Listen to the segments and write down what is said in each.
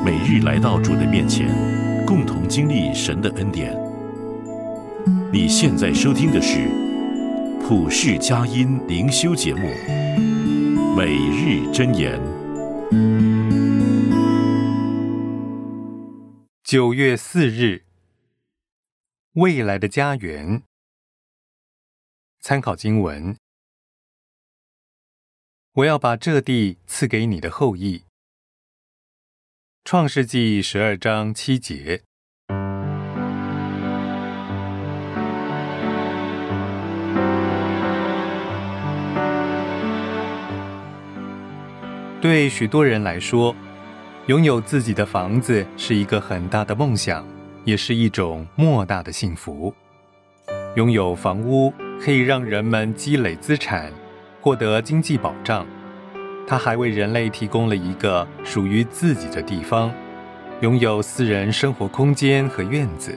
每日来到主的面前，共同经历神的恩典。你现在收听的是普世佳音灵修节目《每日箴言》。 9月4日，未来的家园。参考经文：我要把这地赐给你的后裔。创世纪12章7节。对许多人来说，拥有自己的房子是一个很大的梦想，也是一种莫大的幸福。拥有房屋可以让人们积累资产，获得经济保障。它还为人类提供了一个属于自己的地方，拥有私人生活空间和院子。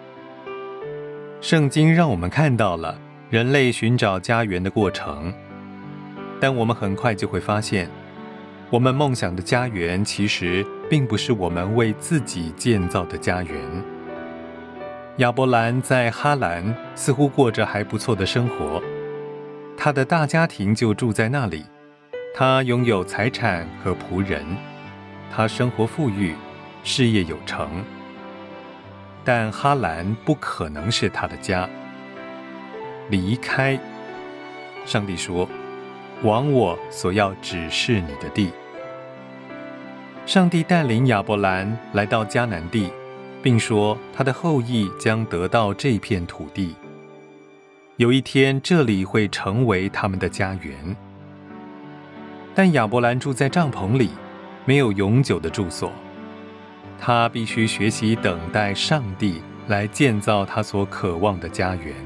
圣经让我们看到了人类寻找家园的过程，但我们很快就会发现，我们梦想的家园其实并不是我们为自己建造的家园。亚伯兰在哈兰似乎过着还不错的生活，他的大家庭就住在那里，他拥有财产和仆人，他生活富裕，事业有成。但哈兰不可能是他的家。离开，上帝说，往我所要指示你的地。上帝带领亚伯兰来到迦南地，并说他的后裔将得到这片土地。有一天，这里会成为他们的家园。但亚伯兰住在帐篷里，没有永久的住所。他必须学习等待上帝来建造他所渴望的家园。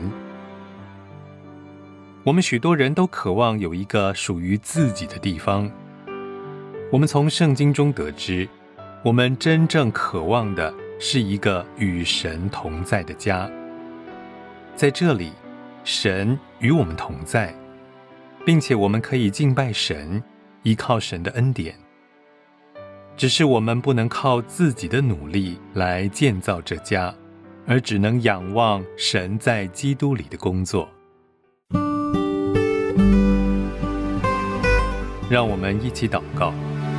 我们许多人都渴望有一个属于自己的地方。我们从圣经中得知，我们真正渴望的是一个与神同在的家。在这里，神与我们同在，并且我们可以敬拜神，依靠神的恩典。只是我们不能靠自己的努力来建造这家，而只能仰望神在基督里的工作。让我们一起祷告。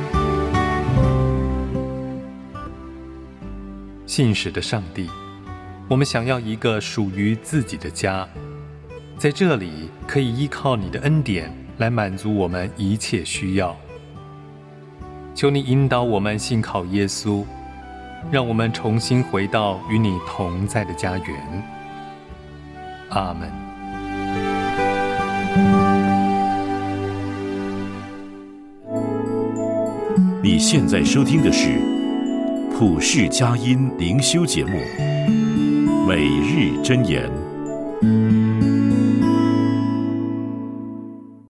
信实的上帝，我们想要一个属于自己的家，在这里可以依靠你的恩典来满足我们一切需要。求你引导我们信靠耶稣，让我们重新回到与你同在的家园。阿们。 你现在收听的是普世佳音灵修节目《每日箴言》。